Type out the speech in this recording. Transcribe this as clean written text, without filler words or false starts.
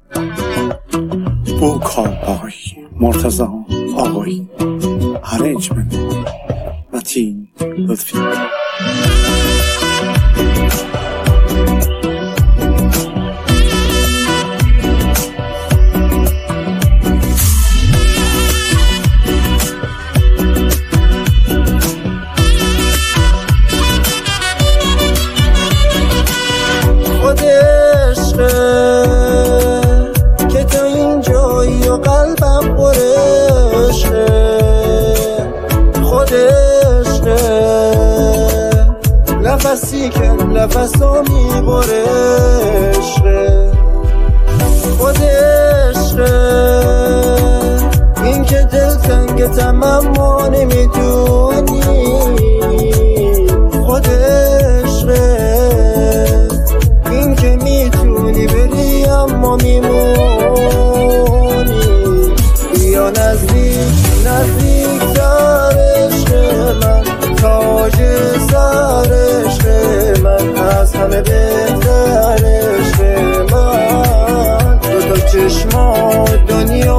کارهای مرتضی آقایی، ارنجمنت متین لطفی. نفسی که نفسو میبره عشقه، خود عشقه، این که دل تنگتم اما نمیدونی، خود عشقه، این که میتونی بری اما میمونی. بیا نزدیک نزدیک تر عشق من، تاج سر عشق من، از همه بهتر عشق من. دو تا چشمات دنیا